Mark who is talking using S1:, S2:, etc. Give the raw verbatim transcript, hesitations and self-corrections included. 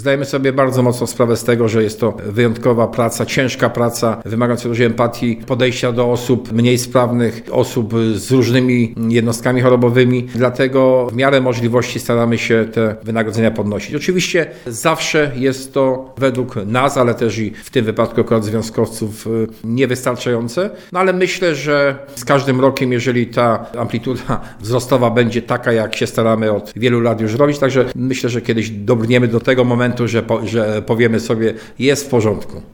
S1: Zdajemy sobie bardzo mocno sprawę z tego, że jest to wyjątkowa praca, ciężka praca, wymagająca dużej empatii, podejścia do osób mniej sprawnych, osób z różnymi jednostkami chorobowymi. Dlatego w miarę możliwości staramy się te wynagrodzenia podnosić. Oczywiście zawsze jest to według nas, ale też i w tym wypadku akurat związkowców niewystarczające. No ale myślę, że z każdym rokiem, jeżeli ta amplituda wzrostowa będzie taka, jak się staramy od wielu lat już robić, także myślę, że kiedyś dobrniemy do tego momentu, że, po, że powiemy sobie, jest w porządku.